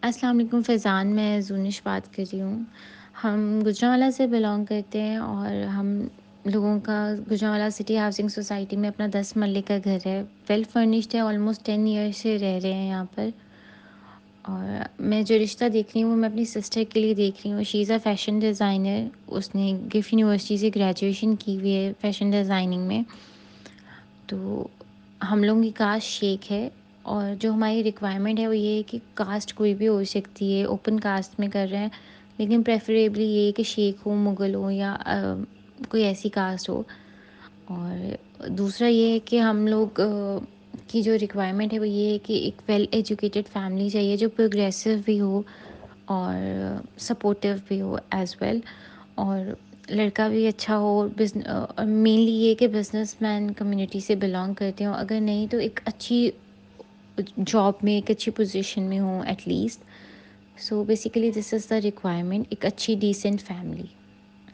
السلام علیکم فیضان، میں زونش بات کر رہی ہوں۔ ہم گوجرانوالا سے بلانگ کرتے ہیں اور ہم لوگوں کا گوجرانوالا سٹی ہاؤسنگ سوسائٹی میں اپنا 10 مرلے کا گھر ہے، ویل فرنشڈ ہے، آلموسٹ 10 ایئر سے رہ رہے ہیں یہاں پر۔ اور میں جو رشتہ دیکھ رہی ہوں وہ میں اپنی سسٹر کے لیے دیکھ رہی ہوں۔ شی از اے فیشن ڈیزائنر، اس نے گفٹ یونیورسٹی سے گریجویشن کی ہوئی ہے فیشن ڈیزائننگ میں۔ تو ہم لوگوں کی کاسٹ شیخ ہے، اور جو ہماری ریکوائرمنٹ ہے وہ یہ ہے کہ کاسٹ کوئی بھی ہو سکتی ہے، اوپن کاسٹ میں کر رہے ہیں، لیکن پریفریبلی یہ ہے کہ شیخ ہو، مغل ہو، یا کوئی ایسی کاسٹ ہو۔ اور دوسرا یہ ہے کہ ہم لوگ کی جو ریکوائرمنٹ ہے وہ یہ ہے کہ ایک ویل ایجوکیٹڈ فیملی چاہیے جو پروگریسو بھی ہو اور سپورٹیو بھی ہو ایز ویل، اور لڑکا بھی اچھا ہو، اور مینلی یہ کہ بزنس مین کمیونٹی سے بلانگ کرتے ہوں، اگر نہیں تو ایک اچھی جاب میں، ایک اچھی پوزیشن میں ہوں at least. So basically this is the requirement, ایک اچھی ڈیسنٹ فیملی۔